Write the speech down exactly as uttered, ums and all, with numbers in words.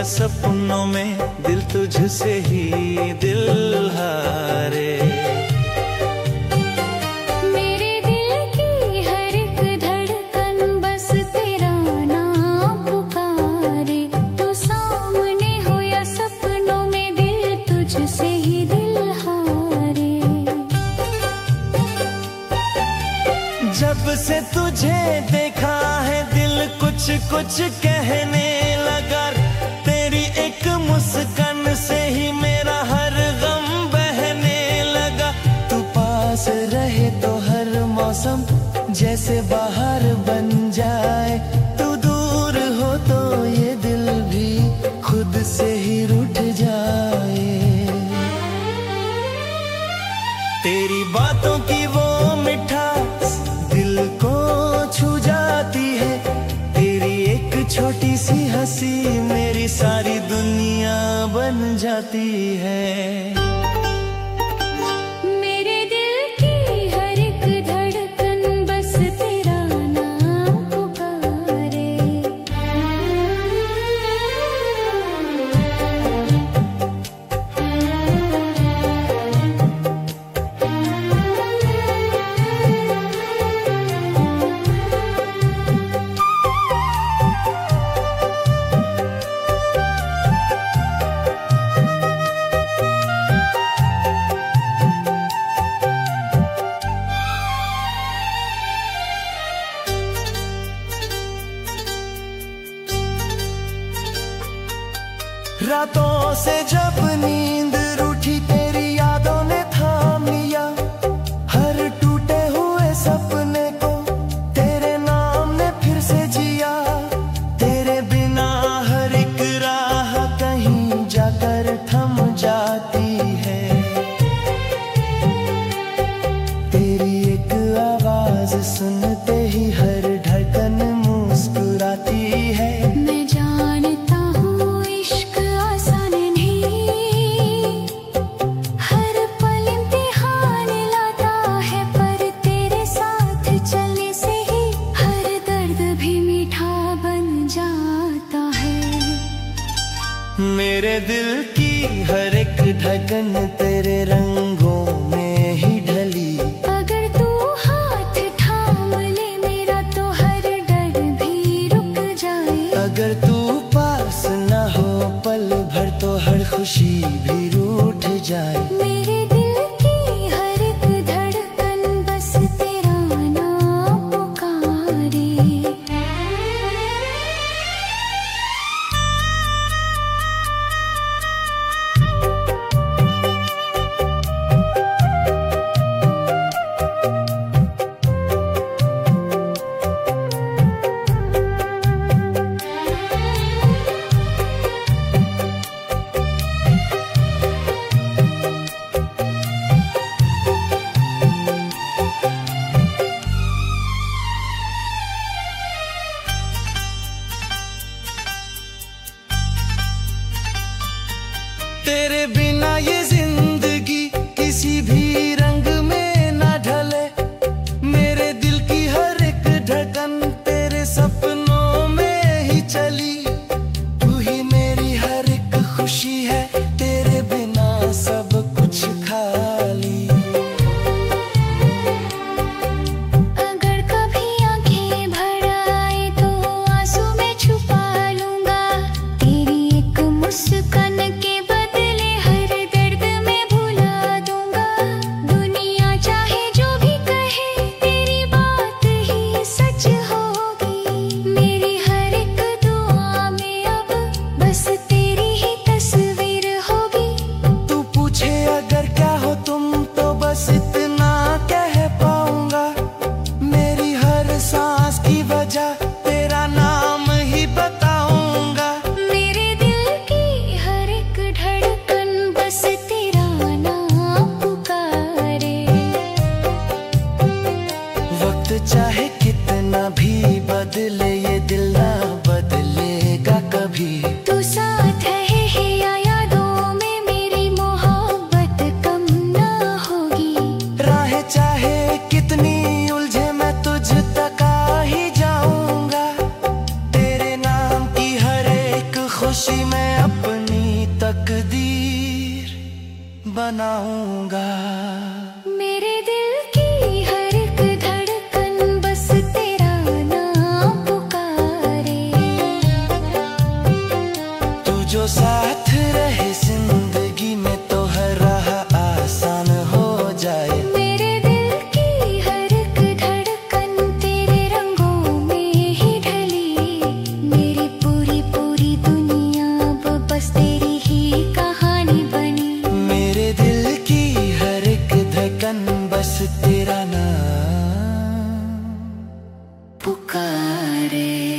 या सपनों में दिल तुझसे ही दिल हारे। मेरे दिल की हर एक धड़कन बस तेरा नाम पुकारे। तू सामने हो या सपनों में दिल तुझसे ही दिल हारे। जब से तुझे देखा है दिल कुछ कुछ कहने लगा। तेरी एक मुस्कान से ही मेरा हर गम बहने लगा। तू पास रहे तो हर मौसम जैसे बाहर बन जाए। तू दूर हो तो ये दिल भी खुद से ही रूठ जाए। तेरी बातों की वो मिठास दिल को छू जाती है। तेरी एक छोटी सी हंसी मेरी सारी दुनिया बन जाती है। मेरे दिल की हर एक धड़कन बस तेरा नाम पुकारे। रातों से जब नींद रूठी तेरी यादों ने थाम लिया। हर टूटे हुए सपने को तेरे नाम ने फिर से जिया। तेरे बिना हर एक राह कहीं जाकर थम जाती है। तेरी एक आवाज सुनते ही हर धड़कन मुस्कुराती है। मैं जानता हूँ इश्क आसान नहीं, हर पल इम्तिहान लाता है। पर तेरे साथ चलने से ही हर दर्द भी मीठा बन जाता है। मेरे दिल की हर एक धड़कन तेरे रंगों में ही ढली। अगर तू हाथ थाम ले मेरा तो हर डर भी रुक जाए। अगर तू पास न हो पल भर तो हर खुशी भी रूठ जाए। मेरे दिल की हर एक धड़कन बस तेरा नाम पुकारे। रहूंगा। मेरे दिल की हर एक धड़कन बस तेरा नाम पुकारे। तू जो साथ रहे जिंदगी में तो हर राह आसान हो जाए। मेरे दिल की हर एक धड़कन तेरे रंगों में ही ढली। मेरी पूरी पूरी दुनिया अब बस तेरी ही कहानी बनी। मेरे दिल की हर एक धड़कन बस तेरा नाम पुकारे।